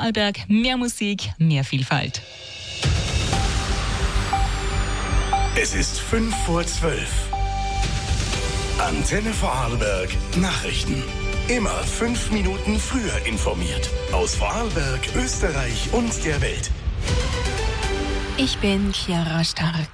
Vorarlberg, mehr Musik, mehr Vielfalt. Es ist 5:12. Antenne Vorarlberg Nachrichten. Immer 5 Minuten früher informiert. Aus Vorarlberg, Österreich und der Welt. Ich bin Chiara Stark.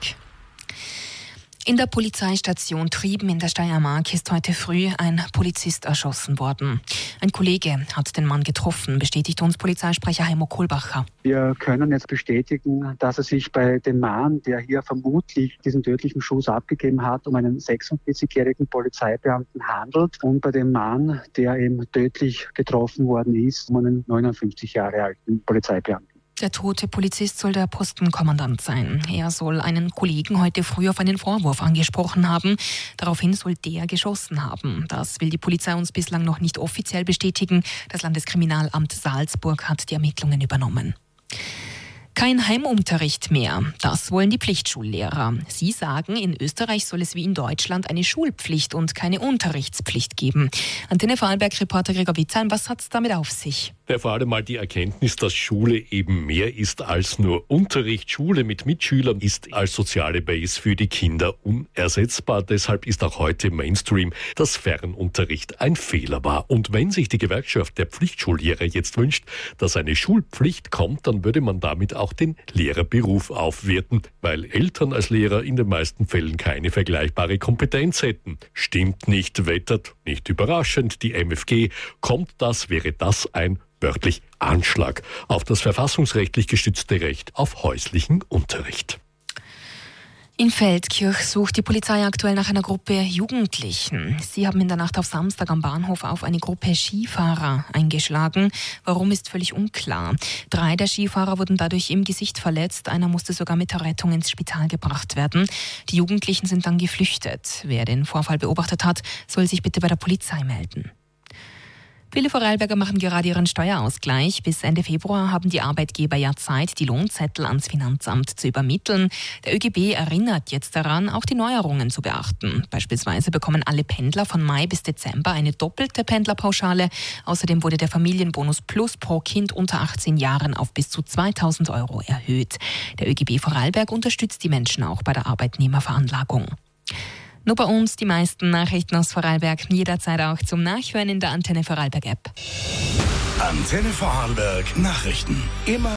In der Polizeistation Trieben in der Steiermark ist heute früh ein Polizist erschossen worden. Ein Kollege hat den Mann getroffen, bestätigt uns Polizeisprecher Heimo Kohlbacher. Wir können jetzt bestätigen, dass es sich bei dem Mann, der hier vermutlich diesen tödlichen Schuss abgegeben hat, um einen 46-jährigen Polizeibeamten handelt und bei dem Mann, der eben tödlich getroffen worden ist, um einen 59 Jahre alten Polizeibeamten. Der tote Polizist soll der Postenkommandant sein. Er soll einen Kollegen heute früh auf einen Vorwurf angesprochen haben. Daraufhin soll der geschossen haben. Das will die Polizei uns bislang noch nicht offiziell bestätigen. Das Landeskriminalamt Salzburg hat die Ermittlungen übernommen. Kein Heimunterricht mehr. Das wollen die Pflichtschullehrer. Sie sagen, in Österreich soll es wie in Deutschland eine Schulpflicht und keine Unterrichtspflicht geben. Antenne Vorarlberg-Reporter Gregor Witzheim, was hat es damit auf sich? Ja, vor allem mal die Erkenntnis, dass Schule eben mehr ist als nur Unterricht. Schule mit Mitschülern ist als soziale Base für die Kinder unersetzbar. Deshalb ist auch heute Mainstream, dass Fernunterricht ein Fehler war. Und wenn sich die Gewerkschaft der Pflichtschullehrer jetzt wünscht, dass eine Schulpflicht kommt, dann würde man damit auch den Lehrerberuf aufwerten, weil Eltern als Lehrer in den meisten Fällen keine vergleichbare Kompetenz hätten. Stimmt nicht, wettert, nicht überraschend, die MFG. Kommt das, wäre das ein wörtlich Anschlag auf das verfassungsrechtlich gestützte Recht auf häuslichen Unterricht. In Feldkirch sucht die Polizei aktuell nach einer Gruppe Jugendlichen. Sie haben in der Nacht auf Samstag am Bahnhof auf eine Gruppe Skifahrer eingeschlagen. Warum, ist völlig unklar. 3 der Skifahrer wurden dadurch im Gesicht verletzt. Einer musste sogar mit der Rettung ins Spital gebracht werden. Die Jugendlichen sind dann geflüchtet. Wer den Vorfall beobachtet hat, soll sich bitte bei der Polizei melden. Viele Vorarlberger machen gerade ihren Steuerausgleich. Bis Ende Februar haben die Arbeitgeber ja Zeit, die Lohnzettel ans Finanzamt zu übermitteln. Der ÖGB erinnert jetzt daran, auch die Neuerungen zu beachten. Beispielsweise bekommen alle Pendler von Mai bis Dezember eine doppelte Pendlerpauschale. Außerdem wurde der Familienbonus Plus pro Kind unter 18 Jahren auf bis zu 2.000 € erhöht. Der ÖGB Vorarlberg unterstützt die Menschen auch bei der Arbeitnehmerveranlagung. Nur bei uns die meisten Nachrichten aus Vorarlberg, jederzeit auch zum Nachhören in der Antenne Vorarlberg App. Antenne Vorarlberg Nachrichten. Immer